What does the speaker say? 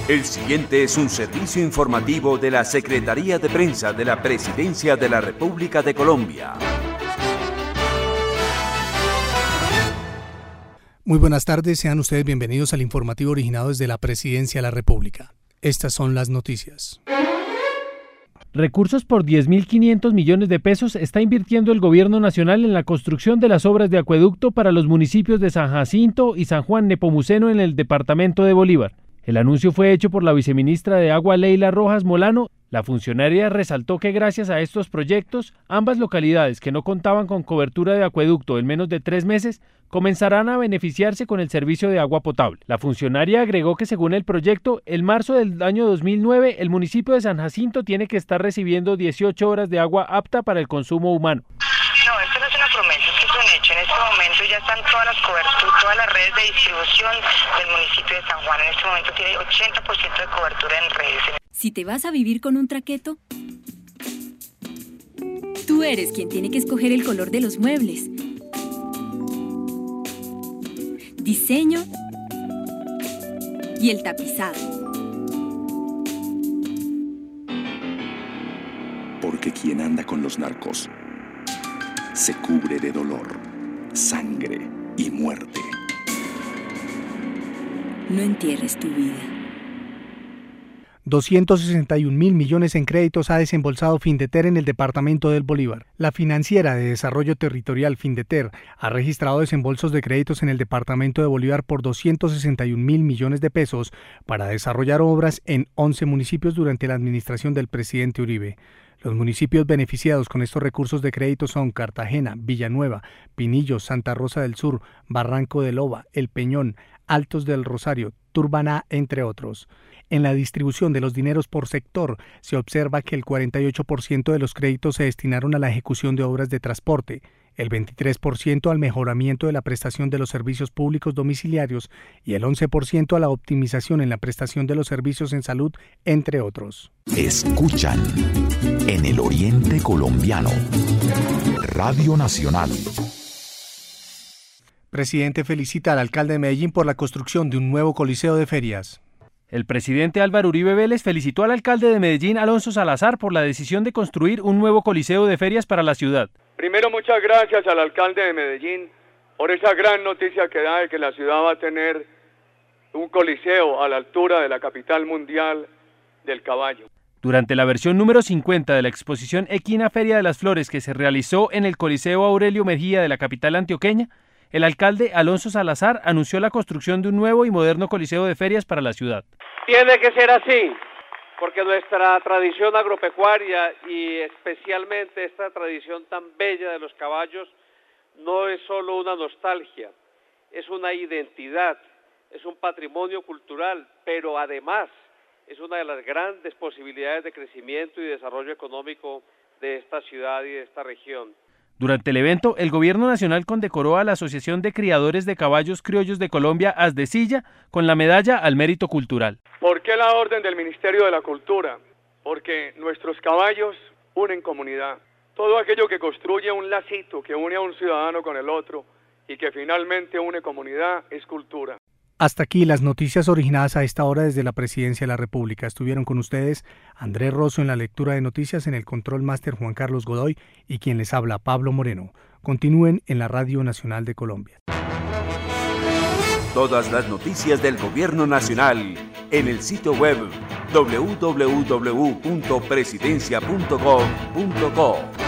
El siguiente es un servicio informativo de la Secretaría de Prensa de la Presidencia de la República de Colombia. Muy buenas tardes, sean ustedes bienvenidos al informativo originado desde la Presidencia de la República. Estas son las noticias. Recursos por 10.500 millones de pesos está invirtiendo el Gobierno Nacional en la construcción de las obras de acueducto para los municipios de San Jacinto y San Juan Nepomuceno en el departamento de Bolívar. El anuncio fue hecho por la viceministra de Agua Leila Rojas Molano. La funcionaria resaltó que gracias a estos proyectos, ambas localidades que no contaban con cobertura de acueducto en menos de 3 meses, comenzarán a beneficiarse con el servicio de agua potable. La funcionaria agregó que según el proyecto, en marzo del año 2009, el municipio de San Jacinto tiene que estar recibiendo 18 horas de agua apta para el consumo humano. No, esto no es una promesa, esto es un hecho. En este momento ya están todas las coberturas, todas las redes de distribución del municipio de San Juan. En este momento tiene 80% de cobertura en redes. Si te vas a vivir con un traqueto, tú eres quien tiene que escoger el color de los muebles, diseño y el tapizado. Porque quien anda con los narcos se cubre de dolor, sangre y muerte. No entierres tu vida. 261.000 millones en créditos ha desembolsado Findeter en el departamento del Bolívar. La financiera de desarrollo territorial Findeter ha registrado desembolsos de créditos en el departamento de Bolívar por 261.000 millones de pesos para desarrollar obras en 11 municipios durante la administración del presidente Uribe. Los municipios beneficiados con estos recursos de crédito son Cartagena, Villanueva, Pinillos, Santa Rosa del Sur, Barranco de Loba, El Peñón, Altos del Rosario, Turbaná, entre otros. En la distribución de los dineros por sector, se observa que el 48% de los créditos se destinaron a la ejecución de obras de transporte, el 23% al mejoramiento de la prestación de los servicios públicos domiciliarios y el 11% a la optimización en la prestación de los servicios en salud, entre otros. Escuchan en el Oriente Colombiano, Radio Nacional. Presidente felicita al alcalde de Medellín por la construcción de un nuevo coliseo de ferias. El presidente Álvaro Uribe Vélez felicitó al alcalde de Medellín, Alonso Salazar, por la decisión de construir un nuevo coliseo de ferias para la ciudad. Primero, muchas gracias al alcalde de Medellín por esa gran noticia que da de que la ciudad va a tener un coliseo a la altura de la capital mundial del caballo. Durante la versión número 50 de la exposición Equina Feria de las Flores que se realizó en el Coliseo Aurelio Mejía de la capital antioqueña, el alcalde Alonso Salazar anunció la construcción de un nuevo y moderno coliseo de ferias para la ciudad. Tiene que ser así, porque nuestra tradición agropecuaria y especialmente esta tradición tan bella de los caballos no es solo una nostalgia, es una identidad, es un patrimonio cultural, pero además es una de las grandes posibilidades de crecimiento y desarrollo económico de esta ciudad y de esta región. Durante el evento, el Gobierno Nacional condecoró a la Asociación de Criadores de Caballos Criollos de Colombia, Asdecilla, con la medalla al mérito cultural. ¿Por qué la orden del Ministerio de la Cultura? Porque nuestros caballos unen comunidad. Todo aquello que construye un lacito que une a un ciudadano con el otro y que finalmente une comunidad es cultura. Hasta aquí las noticias originadas a esta hora desde la Presidencia de la República. Estuvieron con ustedes Andrés Rosso en la lectura de noticias, en el control máster Juan Carlos Godoy y quien les habla Pablo Moreno. Continúen en la Radio Nacional de Colombia. Todas las noticias del Gobierno Nacional en el sitio web www.presidencia.gov.co.